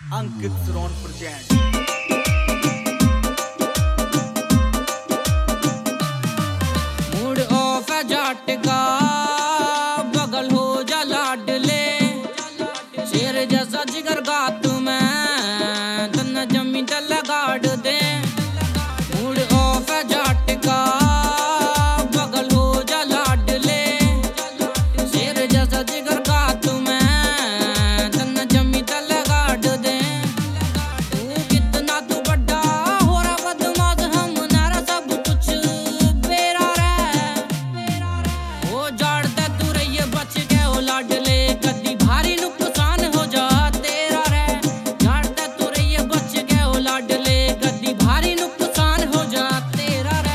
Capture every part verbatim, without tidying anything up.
अंकित श्रोन present. Mood off है जाट का, बगल हो जा लाडले, शेर जैसा जिगर गा तुम्हें तन्ना जमी तल गाड़ दे। मूड ऑफ है जाट का, बगल हो जा लाडले, शेर जैसा जिगर गा तुम्हें तन्ना जमी तल गाड़ दे। तू कितना तू बड़ा हो रहा बदमाश, हम नारा सब कुछ बेरा रे। ओ जाड़ते तू रहिए बच के ओ लाडले, कदी भारी नुकसान हो जा तेरा रे। जाड़ते तू रहिए बच के ओ लाडले, कदी भारी नुकसान हो जा तेरा रे।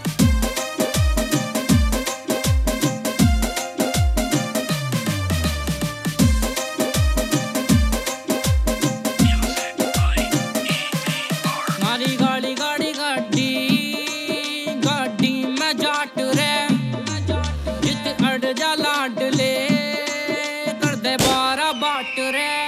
मारी गाड़ी गाड़ी गाड़ी गाड़ी में जाट रे, जित अड़ जा लाडले कर दे बारा बाट रे।